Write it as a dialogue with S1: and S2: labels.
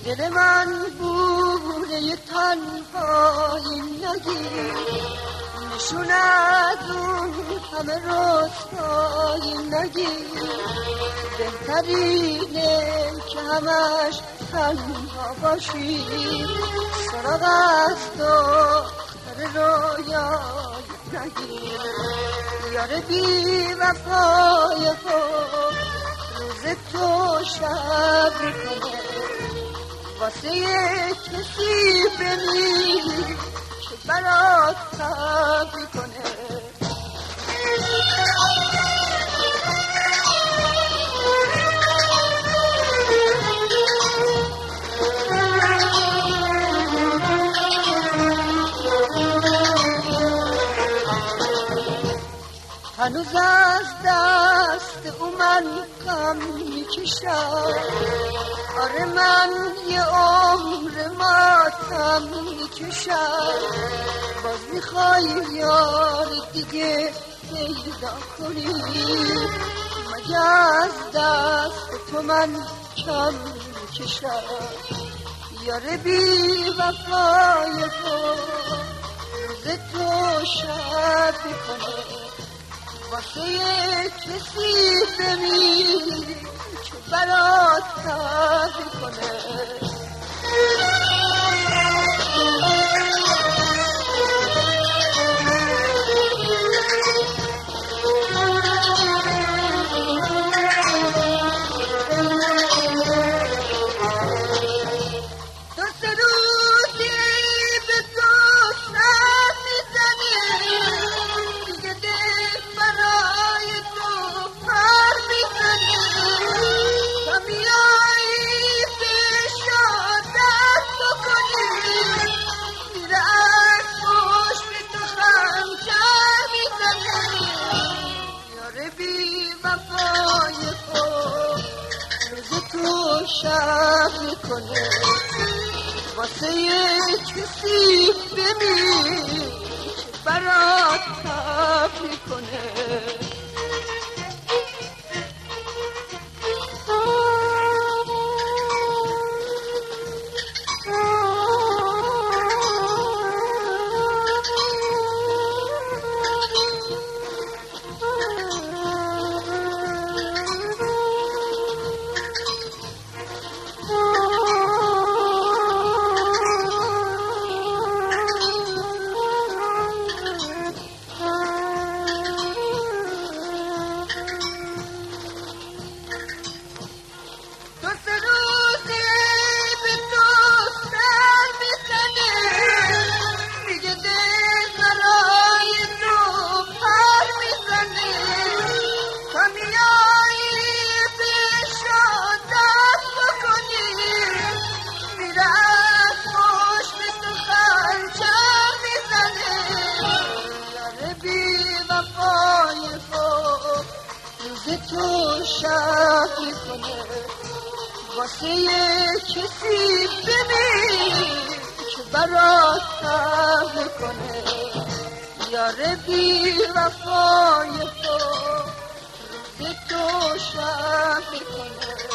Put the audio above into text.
S1: دل من بوله تنهایی نگیر، نشون از اون همه رسوایی نگیر. بهترینه که همش تنها باشی، سراغ از دختر رویایی نگیر. یار بی وفای خود روز تو شب میکنه، واسه کسی بمیر که برات تب میکنه. هنوز از دست او من غم میکشم، آره من یه عمر ماتم میکشم. باز میخوای یار دیگه پیدا کنی، مگه از دست تو من کم میکشم. یار بی وفای تو روز تو شب میکنه، واسه کسی بمیر که برات تب میکنه. شب میکنه، واسه کسی بمیر که برات تب میکنه. تو شب میکنه، واسه کسی بمیر که برات تب میکنه. یار بی وفای تو روز تو شب میکنه،